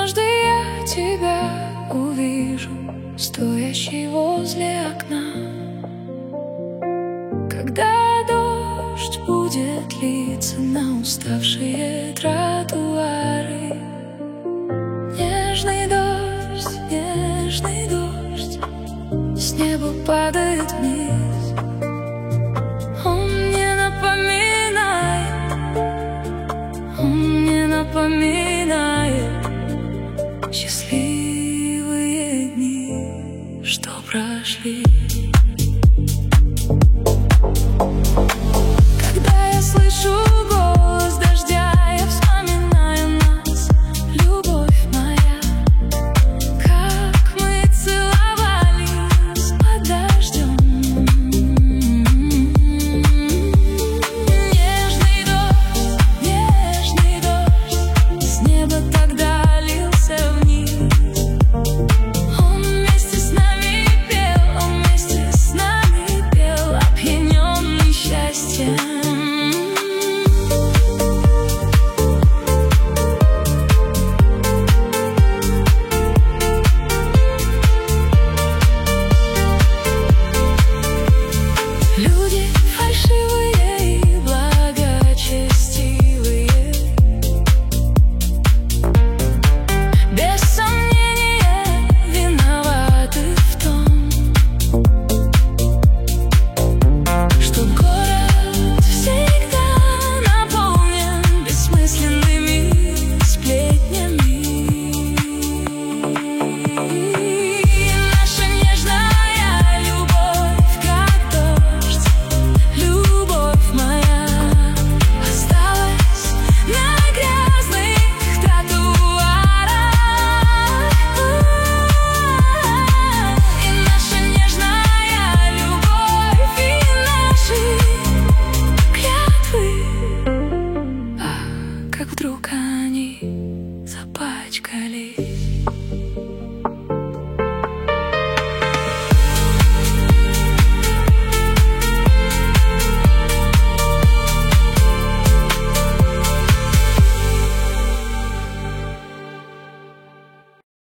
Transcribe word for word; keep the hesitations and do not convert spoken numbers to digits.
однажды я тебя увижу, стоящий возле окна. Когда дождь будет литься на уставшие тротуары, нежный дождь, нежный дождь с неба падает вниз. Он мне напоминает, он мне напоминает счастливые дни, что прошли.